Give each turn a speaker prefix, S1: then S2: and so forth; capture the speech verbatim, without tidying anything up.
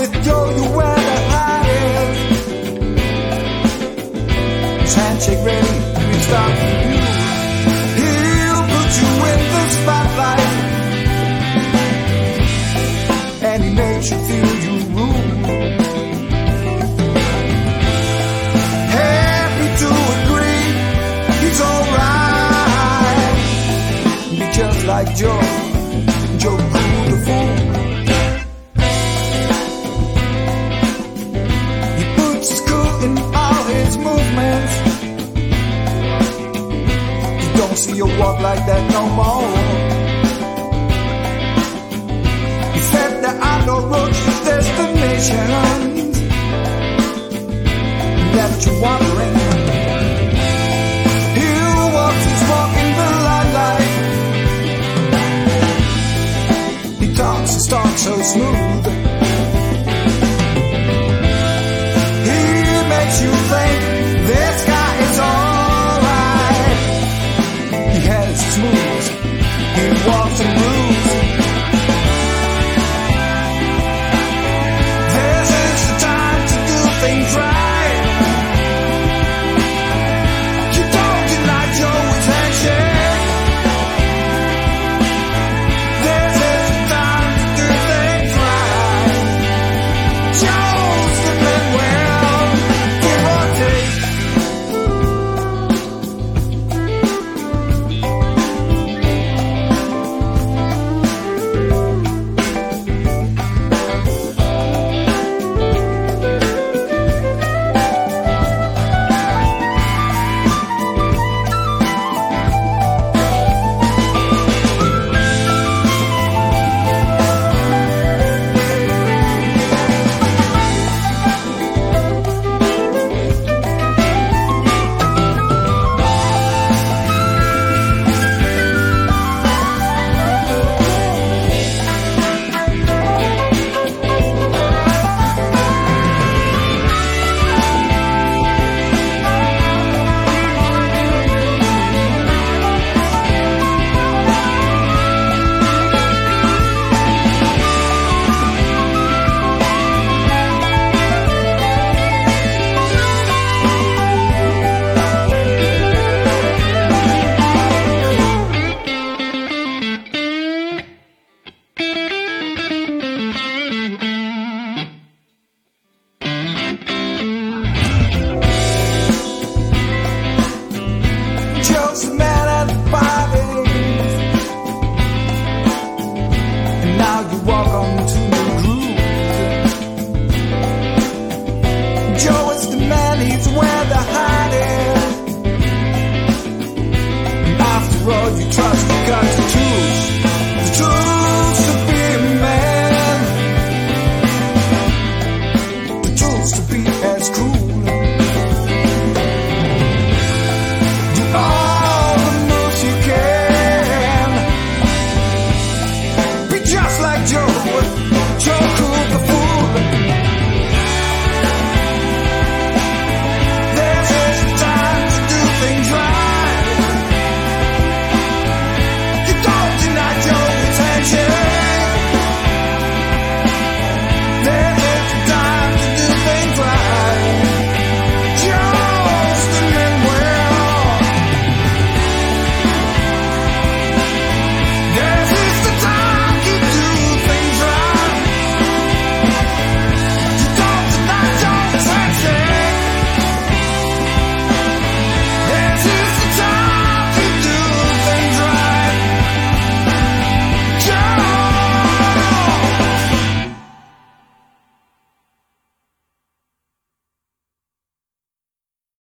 S1: with Joe, you wear the highest. His handshake ready, reached out for you. He'll put you in the spotlight, and he makes you feel you rule. Happy to agree, he's alright. Be just like Joe, Joe Cool the Fool. He puts his cool in all his movements. You don't see you walk like that no more. He said there are no roads to destinations, left you wondering. He walks his walk in the limelight. He talks his talk so smooth.